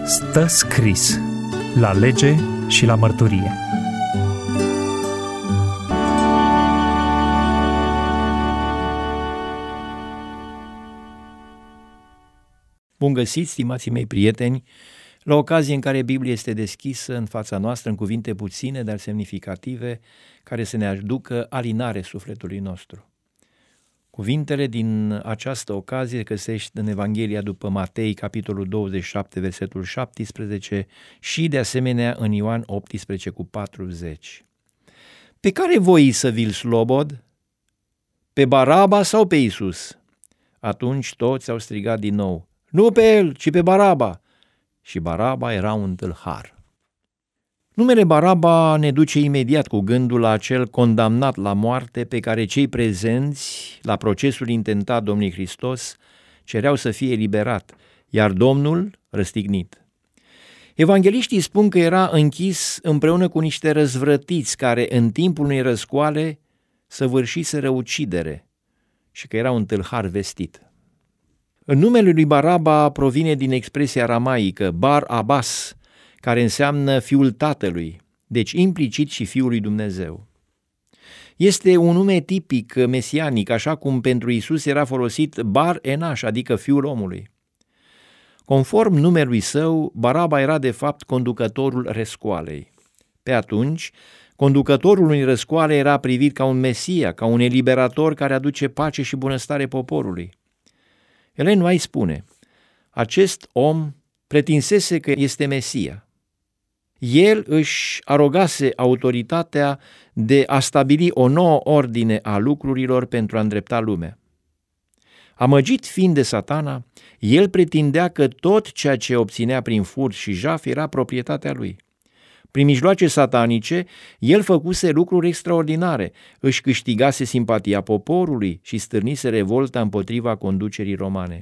Stă scris la lege și la mărturie. Bun găsit, stimații mei prieteni, la ocazie în care Biblia este deschisă în fața noastră în cuvinte puține, dar semnificative, care să ne aducă alinare sufletului nostru. Cuvintele din această ocazie găsești în Evanghelia după Matei, capitolul 27, versetul 17 și de asemenea în Ioan 18 cu 40. Pe care voi să vi-l slobod? Pe Baraba sau pe Iisus? Atunci toți au strigat din nou: nu pe el, ci pe Baraba. Și Baraba era un tâlhar. Numele Baraba ne duce imediat cu gândul la acel condamnat la moarte pe care cei prezenți la procesul intentat Domnului Hristos cereau să fie eliberat, iar Domnul răstignit. Evangeliștii spun că era închis împreună cu niște răzvrătiți care în timpul unei răscoale săvârșiseră ucidere și că era un tâlhar vestit. Numele lui Baraba provine din expresia aramaică Bar Abbas, care înseamnă fiul tatălui, deci implicit și fiul lui Dumnezeu. Este un nume tipic mesianic, așa cum pentru Iisus era folosit Bar Enaș, adică fiul omului. Conform numelui său, Baraba era de fapt conducătorul răscoalei. Pe atunci, conducătorul unei răscoale era privit ca un Mesia, ca un eliberator care aduce pace și bunăstare poporului. Ellen White spune: acest om pretinsese că este Mesia. El își arogase autoritatea de a stabili o nouă ordine a lucrurilor pentru a îndrepta lumea. Amăgit fiind de Satana, el pretindea că tot ceea ce obținea prin furt și jaf era proprietatea lui. Prin mijloace satanice, el făcuse lucruri extraordinare, își câștigase simpatia poporului și stârnise revolta împotriva conducerii romane.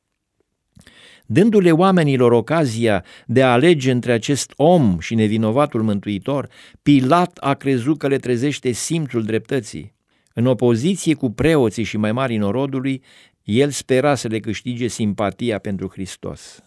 Dându-le oamenilor ocazia de a alege între acest om și nevinovatul mântuitor, Pilat a crezut că le trezește simțul dreptății. În opoziție cu preoții și mai mari norodului, el spera să le câștige simpatia pentru Hristos.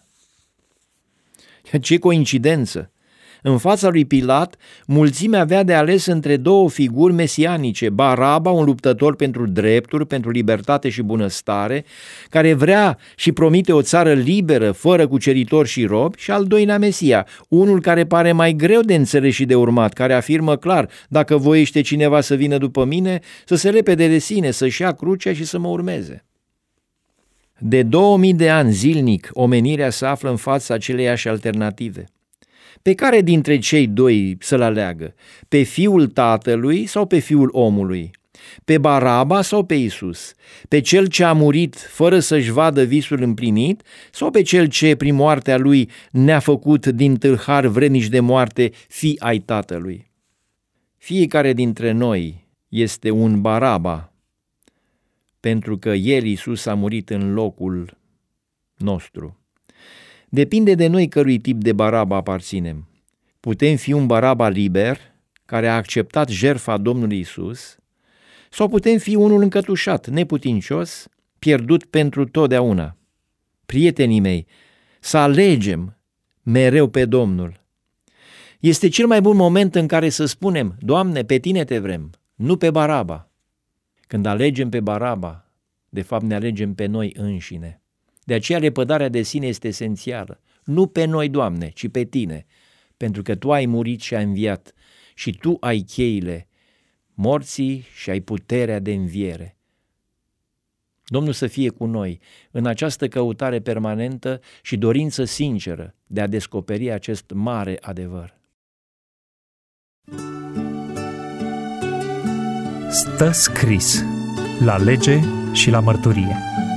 Ce coincidență! În fața lui Pilat, mulțimea avea de ales între două figuri mesianice: Baraba, un luptător pentru drepturi, pentru libertate și bunăstare, care vrea și promite o țară liberă, fără cuceritori și robi, și al doilea Mesia, unul care pare mai greu de înțeles și de urmat, care afirmă clar: dacă voiește cineva să vină după mine, să se lepede de sine, să-și ia crucea și să mă urmeze. De 2000 de ani zilnic, omenirea se află în fața aceleiași alternative. Pe care dintre cei doi să-l aleagă? Pe fiul tatălui sau pe fiul omului? Pe Baraba sau pe Iisus? Pe cel ce a murit fără să-și vadă visul împlinit sau pe cel ce prin moartea lui ne-a făcut din tâlhari vrednici de moarte fii ai tatălui? Fiecare dintre noi este un Baraba, pentru că el, Iisus, a murit în locul nostru. Depinde de noi cărui tip de Baraba aparținem. Putem fi un Baraba liber, care a acceptat jertfa Domnului Iisus, sau putem fi unul încătușat, neputincios, pierdut pentru totdeauna. Prietenii mei, să alegem mereu pe Domnul. Este cel mai bun moment în care să spunem: Doamne, pe Tine te vrem, nu pe Baraba. Când alegem pe Baraba, de fapt ne alegem pe noi înșine. De aceea lepădarea de sine este esențială. Nu pe noi, Doamne, ci pe Tine, pentru că Tu ai murit și ai înviat și Tu ai cheile morții și ai puterea de înviere. Domnul să fie cu noi în această căutare permanentă și dorință sinceră de a descoperi acest mare adevăr. Stă scris la lege și la mărturie.